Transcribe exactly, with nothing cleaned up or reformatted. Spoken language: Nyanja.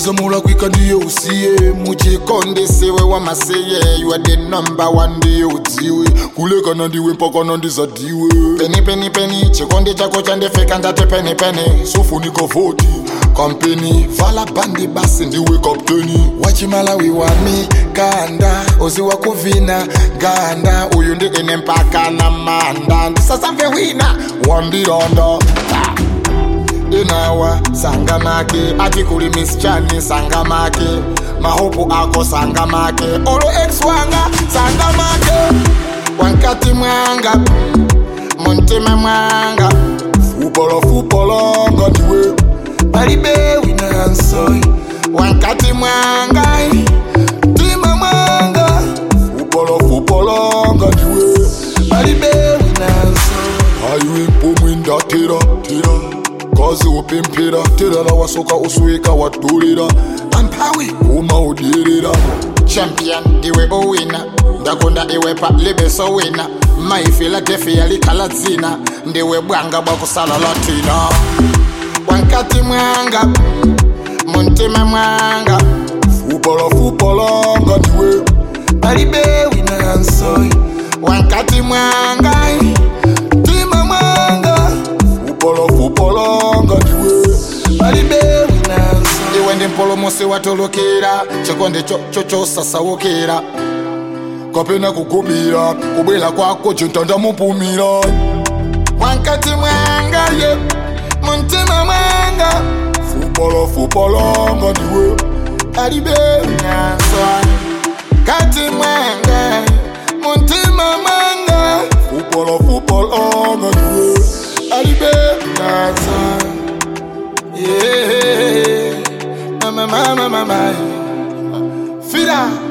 Oza mula kwika ndiye usiye Muchikonde sewe wa maseye You are the number one ndiye udziwe Kuleka nandiwe mpaka nandizadiwe Penny penny penny Chikonde chako chandefeka ndate penny penny Sofunika voti Kampeni Vala bandi basi ndiwe kapteni Wachimalawi wami Kanda Ozi wakuvina Ganda Uyu ndi ene mpaka na manda Ndisasa mve wina Wandiranda Inawa sangamake Atikuli mischani sangamake Mahopu ako sangamake Olo ex wanga sangamake Wankati mwanga Montima mwanga Fupolo fupolo Ngadiwe Balibe wina ansoi Wankati mwanga Tima mwanga Fupolo fupolo Ngadiwe Balibe wina ansoi Aywe mpomwinda tira tira Kazi upimpira Tira la wasoka usuika watulira Ampawi Uma udirira Champion diwe owina Ndakunda iwe pa libe so wina Maifila defi yali kalazina Ndiwe bwanga bakusala latina Wankati mwanga Muntima mwanga Fupala fupala Ngadiwe Balibe wina ansoi Wankati mwanga Tima mwanga Fupala fupala Ngadiwe Balibe wina ansoi Iwe ndi mpolo mose watolokera Chikonde cho cho cho sasa wokera Kapena kukubira Kubela kwako chintanda mupumira Wankati mwanga ye Muntima mwanga Fupala fupala Ngadiwe Balibe wina ansoi Kati mwanga Muntima mwanga Fupala fupala Ngadiwe Balibe wina ansoi Yeah Mama mama mama Fira